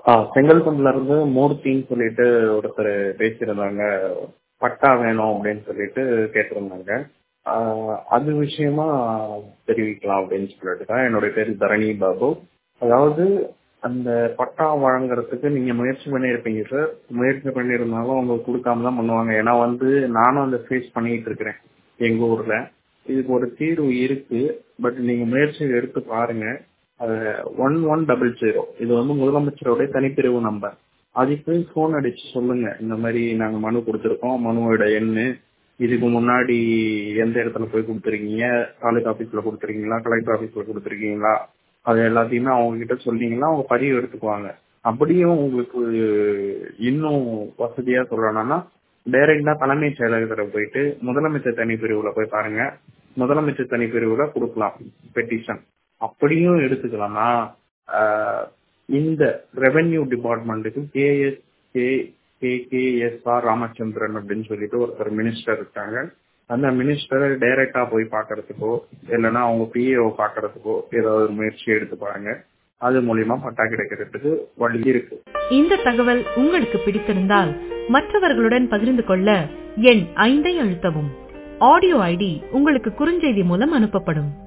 செங்கல்பட்டுல இருந்து மூர்த்தின்னு சொல்லிட்டு ஒருத்தர் பேசியிருந்தாங்க. பட்டா வேணும் அப்படின்னு சொல்லிட்டு கேட்டிருந்தாங்க. அது விஷயமா தெரிவிக்கலாம் அப்படின்னு சொல்லிட்டு தான். என்னுடைய பேர் தரணி பாபு. அதாவது அந்த பட்டா வழங்குறதுக்கு நீங்க முயற்சி பண்ணியிருப்பீங்க சார். முயற்சி பண்ணியிருந்தாலும் அவங்க கொடுக்காம தான் பண்ணுவாங்க. ஏன்னா நானும் அந்த ஃபேஸ் பண்ணிட்டு இருக்கிறேன் எங்க ஊர்ல. இதுக்கு ஒரு தீர்வு இருக்கு. பட் நீங்க முயற்சி எடுத்து பாருங்க. 1100 இது முதலமைச்சருடைய தனிப்பிரிவு நம்பர். அதுக்கு போன் அடிச்சு சொல்லுங்க, இந்த மாதிரி நாங்க மனு கொடுத்துருக்கோம், மனுவோட எண்ணு, இதுக்கு முன்னாடி எந்த இடத்துல போய் கொடுத்துருக்கீங்க, தாலுகா ஆபீஸ்ல கொடுத்துருக்கீங்களா, கலெக்டர் ஆபீஸ்ல கொடுத்துருக்கீங்களா, அது எல்லாத்தையுமே அவங்க கிட்ட சொன்னீங்கன்னா அவங்க பதிவு எடுத்துக்குவாங்க. அப்படியும் உங்களுக்கு இன்னும் வசதியா சொல்லணும்னா டைரக்டா தலைமைச் செயலகத்துல போயிட்டு முதலமைச்சர் தனிப்பிரிவுல போய் பாருங்க. முதலமைச்சர் தனிப்பிரிவுல கொடுக்கலாம் பெட்டிஷன். அப்படியும் எடுத்துக்கலாம்னா இந்த ரெவென்யூ டிபார்ட்மெண்ட்டுக்கு KSR ராமச்சந்திரன் அப்படின்னு சொல்லிட்டு ஒருத்தர் மினிஸ்டர் இருக்காங்க. அந்த மினிஸ்டரை டைரக்டா போய் பாக்குறதுக்கோ இல்லைன்னா அவங்க PAO பாக்குறதுக்கோ ஏதாவது ஒரு முயற்சி எடுத்து பாருங்க. அது மூலியமா பட்டா கிடைக்கிறதுக்கு வழி இருக்கு. இந்த தகவல் உங்களுக்கு பிடித்திருந்தால் மற்றவர்களுடன் பகிர்ந்து கொள்ள எண் 5 அழுத்தவும். ஆடியோ ஐடி உங்களுக்கு குறுஞ்செய்தி மூலம் அனுப்பப்படும்.